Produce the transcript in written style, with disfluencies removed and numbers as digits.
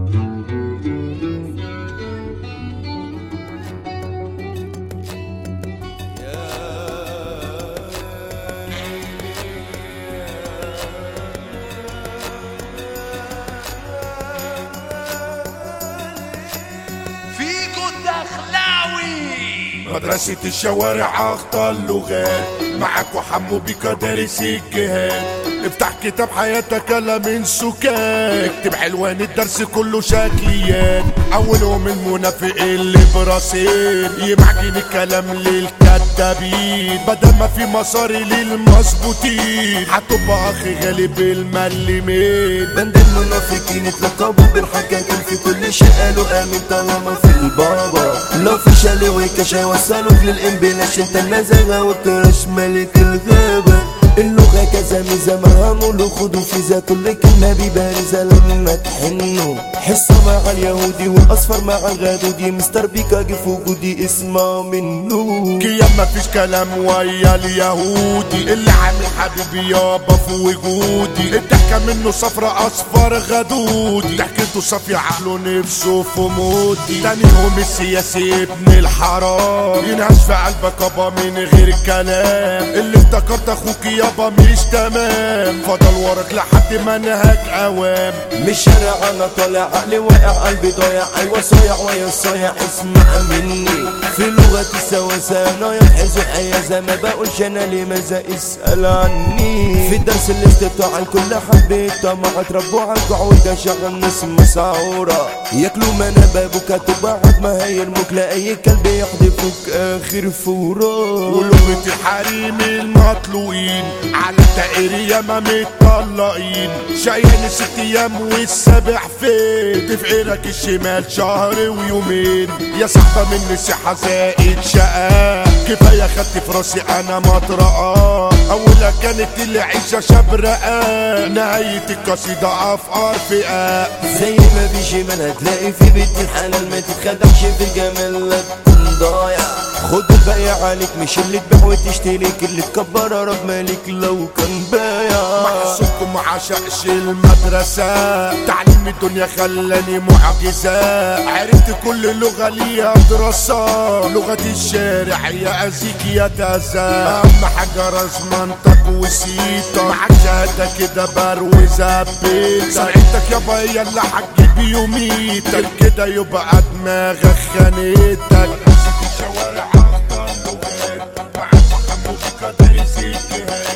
مدرسة الشوارع اخطر لغات معاك وحمو بيك دارس الجهاد. افتح كتاب حياتك يلا من سكاك، اكتب حلوان الدرس كله شكليات. اولهم المنافق اللي براسين يمعجن الكلام للكدابين، بدل ما في مصاري للمظبوطين هتبقى اخي غالب الملمين. بند المنافقين اتلقبوا بالحكاكين، في كل شيء قالوا امين طالما في البابا. لو في شالي وكش هيوصلوك للانبلاش، انت النزاهه والطرش ملك الغابه. اللغة كذا ميزة مرهموا خدوا فيزا، كل كلمة ببارزة لما تحنوا. حصة مع اليهودي والاصفر مع الغدودي، مستر بيكا جه في وجودي اسمع منه. كيام مفيش كلام ويا اليهودي اللي عامل حبيبي يابا في وجودي. الضحكة منه صفرة اصفر غدودي، ضحكته صافية عقله نفسه في موتي. تانيهم السياسي ابن الحرام ينهش في قلبك يابا من غير كلام. اللي افتكرت اخوك يابا مش تمام، فضل وراك لحد ما نهاك اوام. مش شارع انا طالع عقلي واقع قلبي ضايع، ايوه صايع ويا صايع اسمع مني. في لغة السواسة انا ينحزوا حيازة، ما بقولش انا لماذا اسأل عني. في درس الاستطاعة الكل حبيت طمع، اتربوا على القعود شغل ناس مسعورة. ياكلوا منابابك تبعد ما هي المكلة، اي كلب يحدفك اخر فورة. ولغة الحريم المطلوقين على التقرية ما متطلقين، شايلين 6 ايام والسابع فين. تفقرك الشمال شهر ويومين، يا صاحبة مني صحة زائد شقاء. كفاية خدت في راسي انا مطرقة، اولها كانت العيشة شبرقة، نهاية القصيدة افقار فئة. زي ما بيجي من هتلاقي في بيت الحلال، ما تتخدعش في الجمال لا تكون ضايع. خد الباقي عليك مش اللي تبيع وتشتري، اللي تكبر رب مالك لو كان بايع. محسوبكم عشقش المدرسة، تعليم الدنيا خلاني معجزة. عرفت كل لغة ليها دراسة، لغة الشارع يا أزيك يا تازا. أهم حاجة رزمنتك وسيطة، معاك شهادة كده بروزة بيتا. سرعتك يابا هي اللي هتجيب يوميتك، كده يبقى دماغك خانتك. الشوارع أخطر لغات معاك وحمو بيك دارس الجهاد.